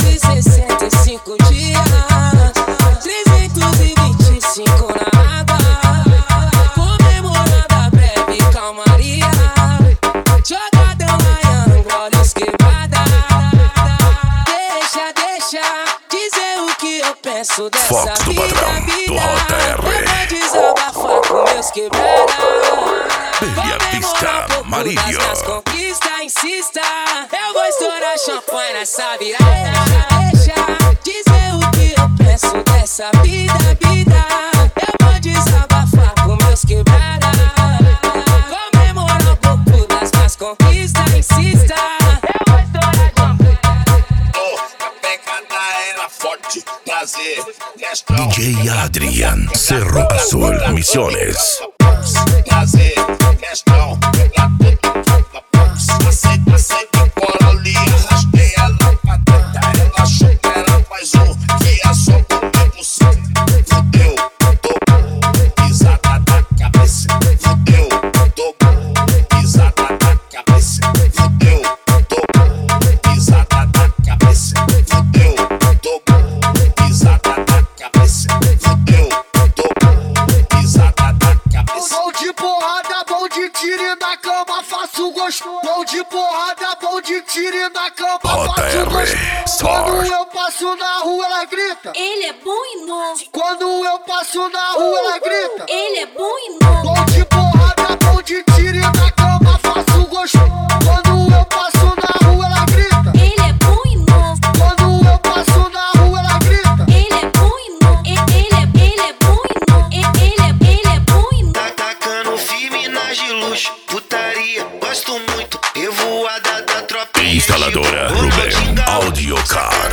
365 dias, 325 na água, comemorando a breve calmaria. Jogadão Ryan, olhos quebrada. Deixa dizer o que eu penso dessa Fox do vida, Padrão, do Rota R. Eu vou desabafar com meus quebrada. Bebia Pista, Marília. Nas conquistas, insista. Eu vou estourar champanhe nessa virada. Deixa dizer o que eu penso dessa vida. Eu vou desabafar com meus quebrada. Comemorar um pouco das minhas conquistas, insista. Eu vou estourar champanhe. A pegada era forte, prazer, questão. DJ Adrian, Cerro Azul, Misiones. Prazer, questão, passei de cola ali, arrastei ela pra dentro. Ela achou que era mais um, que é só comigo sim. Fudeu, tô pisada na cabeça. Fudeu, tô pisada na cabeça. Fudeu, tô pisada na cabeça. Fudeu, tô pisada na cabeça. Fudeu, tô pisada na cabeça. Bom de porrada, bom de tiro na cama, faço gosto. Bom de porrada, bom de tiro na cama, Rota faço R, gosto. Star. Quando eu passo na rua, ela grita. Ele é bom e novo. Quando eu passo na rua, ela grita. Ele é bom e novo. Bom de porrada, bom de tiro na cama, faço gosto. Quando eu passo na rua, ela grita. Ele é bom e novo. Quando eu passo na rua, ela grita. Ele é bom e novo. Ele é bom e novo. Ele é bom e novo. Tá tacando firme nas de luxo, putaria, gosto muito, revoada da tropa. Instaladora Ruben, Audiocar.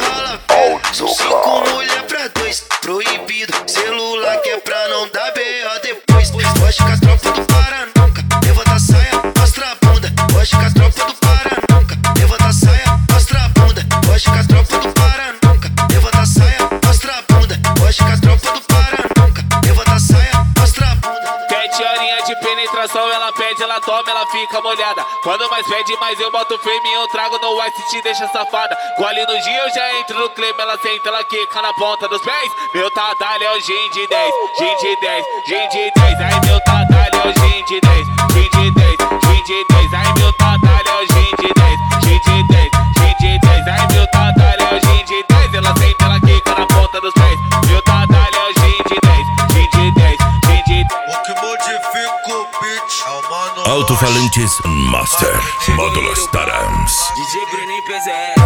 São 5 mulher pra 2, proibido, celular que é pra não dar B.O. depois. Foge com as tropas do Pará nunca, levanta a saia, mostra a bunda. Foge com as tropas do Pará nunca, levanta a saia, mostra a bunda. Foge com as tropas do Pará nunca, levanta a saia, mostra a bunda. Foge com as tropas do Pará nunca, levanta a saia, mostra a bunda. 7 horinhas de penetração, ela pede, ela toma, ela fica molhada. Quando mais pede, mais eu boto firme, eu trago no ice, te deixa safada. Gole no dia, eu já entro no clima, ela senta, ela quica na ponta dos pés. Meu tadalho é o gin de 10, gin de 10, gin de 10. Ai, meu tadalho é o gin de 10, gin de 10, gin de 10. Ai, meu tadalho é o gin de 10, gin de 10, gin de 10. Ai, meu tadalho é o gin de 10, ela senta, ela quica na ponta dos pés. Meu tadalho é o gin de 10, gin de 10, gin de 10. O que modifica o beat é o mano. Alto-falantes Master, módulos Tarams. DJ Bruninho PZR.